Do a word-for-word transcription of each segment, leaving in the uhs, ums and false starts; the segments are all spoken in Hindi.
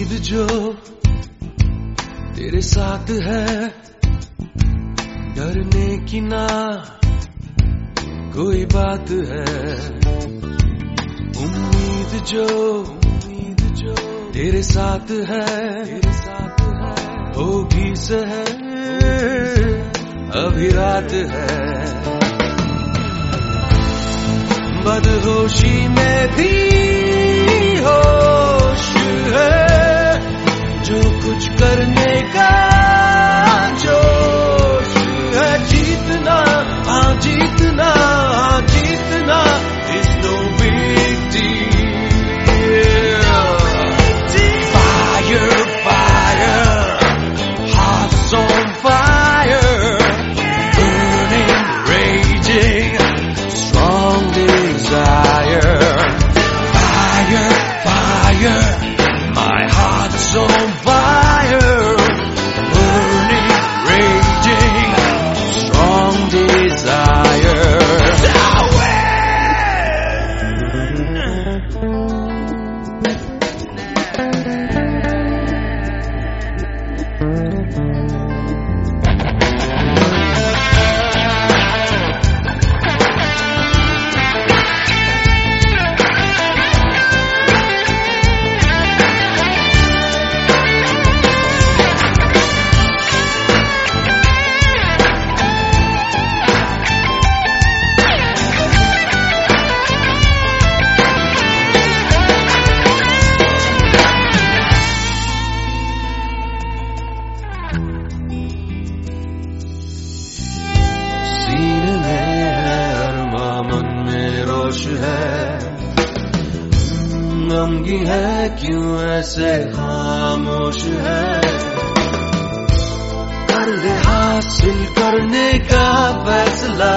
उम्मीद जो तेरे साथ है, डरने की ना कोई बात है। उम्मीद जो उम्मीद जो तेरे साथ है, तेरे साथ है, होगी सहर अभी रात है। बदहोशी में भी होश है, जो कुछ करने का जोश है। जीतना हाँ जीतना हाँ जीतना is no big deal। Fire fire hearts on fire, burning raging strong desire। Fire fire my heart's on fire, burning raging strong desire। गमगी है क्यों ऐसे खामोश है, कर ले हासिल करने का फैसला।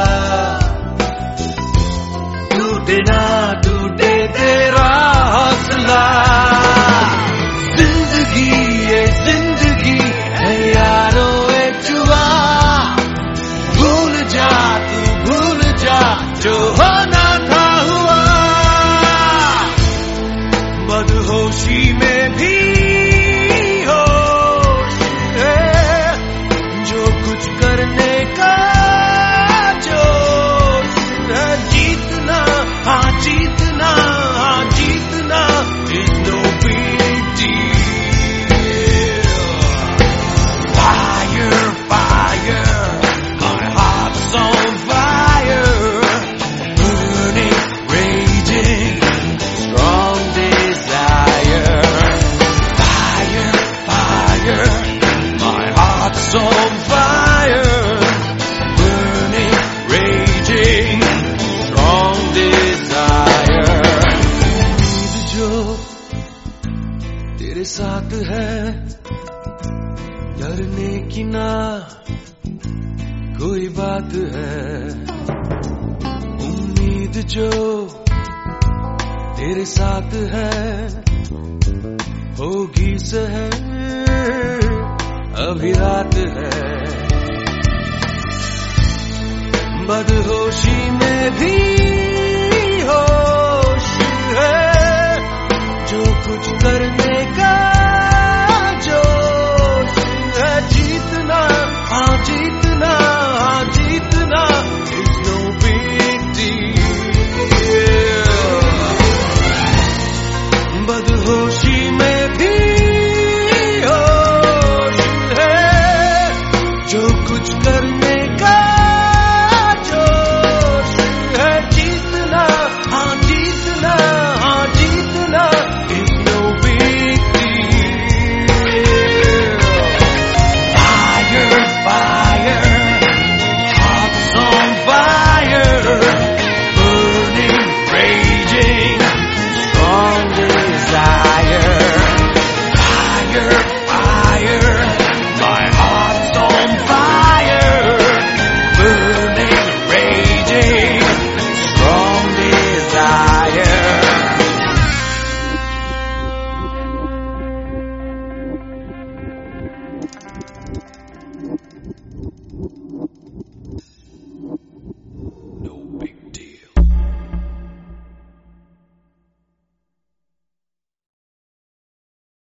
टूटे ना टूटे तेरा हौसला। जिंदगी ये जिंदगी है यारों एक जुआ, भूल जा तू भूल जा जो होना था हुआ। बदहोशी में भी होश है, जो कुछ करने का जोश है। जीतना हाँ जीतना हाँ जीतना is no big deal। Fire fire my heart's on fire, burning raging strong desire। Fire fire my heart's on fire, burning raging strong desire। उम्मीद जो तेरे साथ है, डरने की ना कोई बात है। उम्मीद जो तेरे साथ है, होगी सहर अभी रात है। बदहोशी में भी होश है, जो कुछ करने